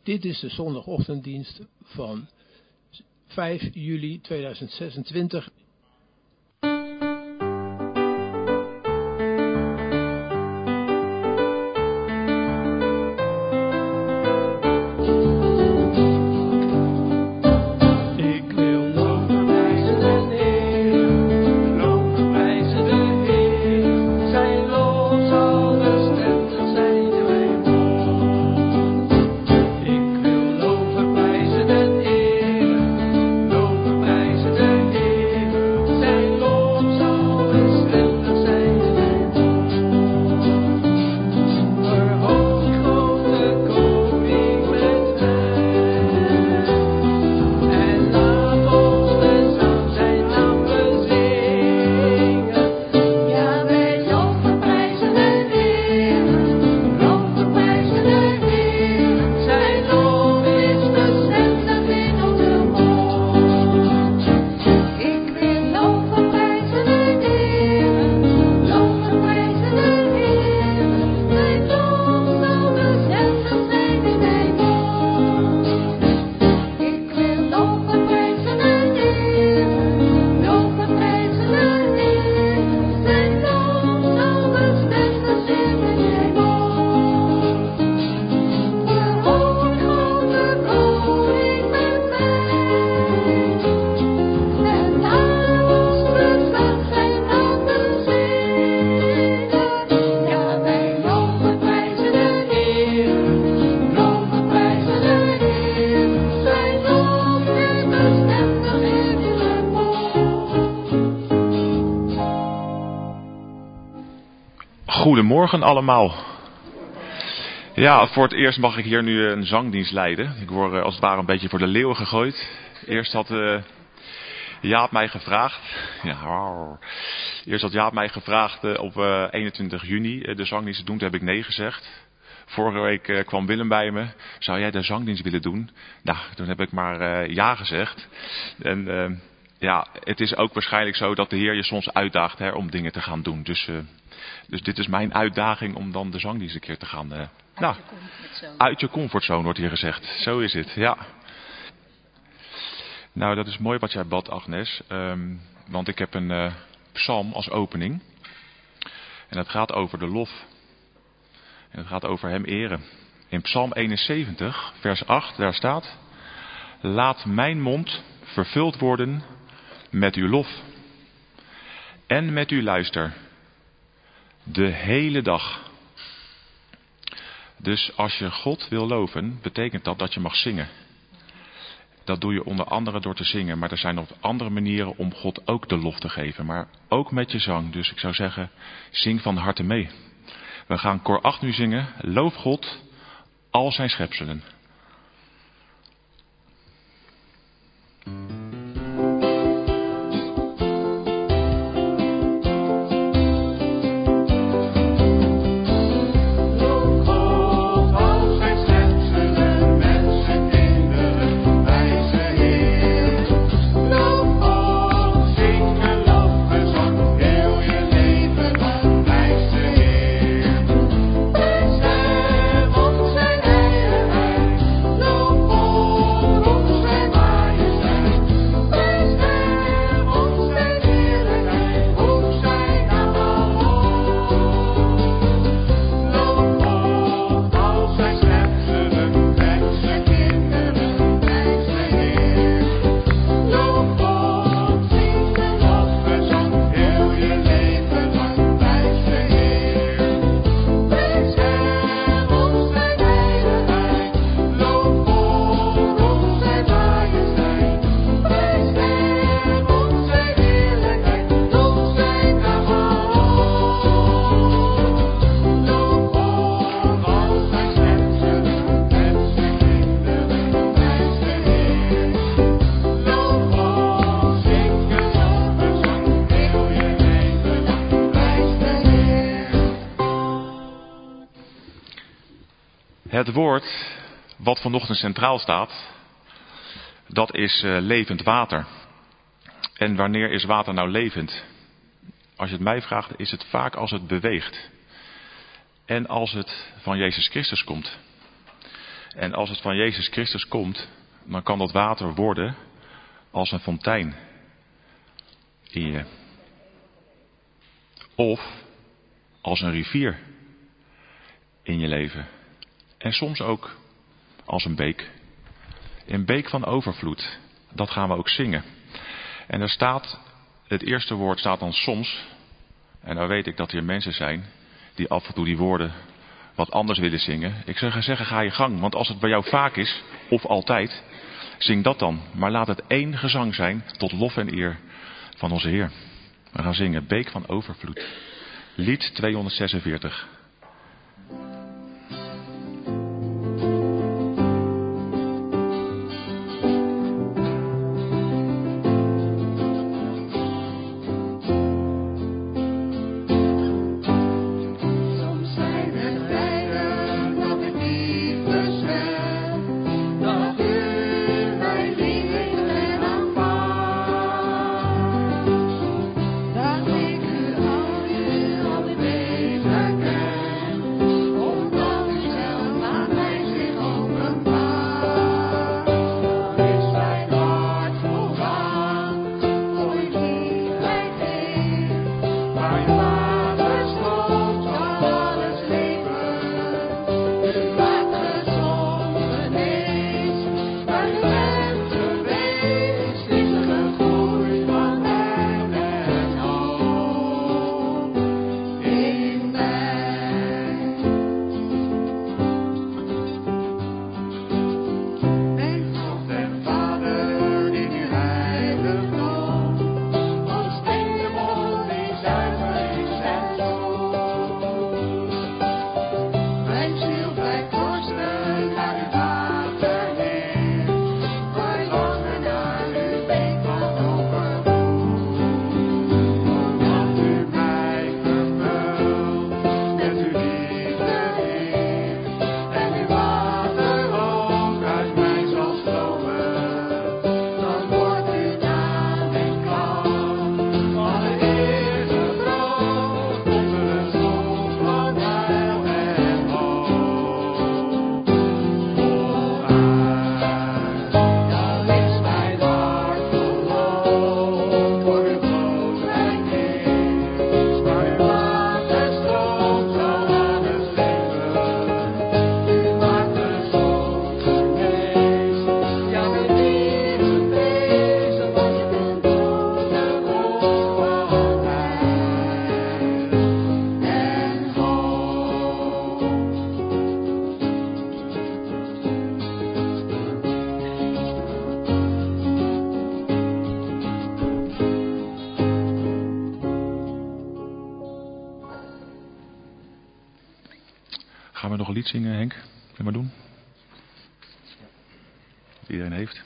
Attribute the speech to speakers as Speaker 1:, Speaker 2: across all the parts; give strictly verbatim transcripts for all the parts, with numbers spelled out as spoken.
Speaker 1: Dit is de zondagochtenddienst van vijf juli tweeduizend zesentwintig.
Speaker 2: Goedemorgen allemaal. Ja, voor het eerst mag ik hier nu een zangdienst leiden. Ik word als het ware een beetje voor de leeuwen gegooid. Eerst had uh, Jaap mij gevraagd. Ja, eerst had Jaap mij gevraagd uh, op uh, eenentwintig juni uh, de zangdienst te doen. Toen heb ik nee gezegd. Vorige week uh, kwam Willem bij me. Zou jij de zangdienst willen doen? Nou, toen heb ik maar uh, ja gezegd. En uh, ja, het is ook waarschijnlijk zo dat de Heer je soms uitdaagt hè, om dingen te gaan doen. Dus... Uh, Dus dit is mijn uitdaging om dan de zangdienst een keer te gaan... Uh, uit, nou, je comfortzone. uit je comfortzone wordt hier gezegd. Zo is het, ja. Nou, dat is mooi wat jij bad, Agnes. Um, want ik heb een uh, psalm als opening. En dat gaat over de lof. En het gaat over hem eren. In psalm eenenzeventig, vers acht, daar staat... Laat mijn mond vervuld worden met uw lof. En met uw luister... De hele dag. Dus als je God wil loven, betekent dat dat je mag zingen. Dat doe je onder andere door te zingen. Maar er zijn nog andere manieren om God ook de lof te geven. Maar ook met je zang. Dus ik zou zeggen, zing van harte mee. We gaan koor acht nu zingen. Loof God, al zijn schepselen. Het woord wat vanochtend centraal staat, dat is uh, levend water. En wanneer is water nou levend? Als je het mij vraagt, is het vaak als het beweegt. En als het van Jezus Christus komt. En als het van Jezus Christus komt, dan kan dat water worden als een fontein in je. Of als een rivier in je leven. En soms ook als een beek. Een beek van overvloed. Dat gaan we ook zingen. En er staat, het eerste woord staat dan soms. En nou weet ik dat hier mensen zijn die af en toe die woorden wat anders willen zingen. Ik zou zeggen, ga je gang. Want als het bij jou vaak is, of altijd, zing dat dan. Maar laat het één gezang zijn tot lof en eer van onze Heer. We gaan zingen, Beek van Overvloed. Lied tweehonderdzesenveertig. Gaan we nog een lied zingen, Henk? Wil je maar doen? Iedereen heeft.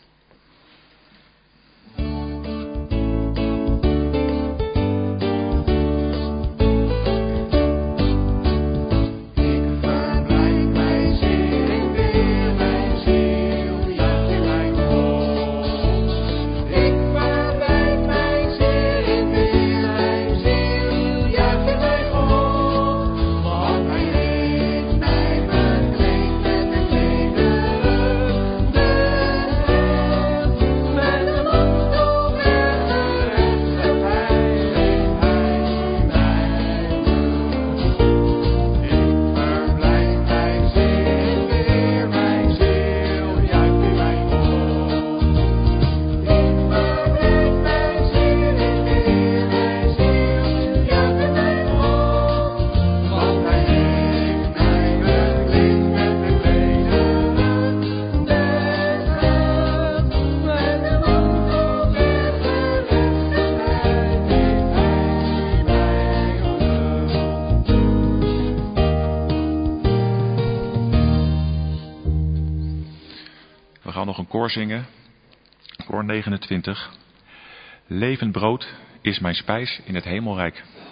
Speaker 2: We gaan nog een koor zingen. Koor negenentwintig. Levend brood is mijn spijs in het hemelrijk.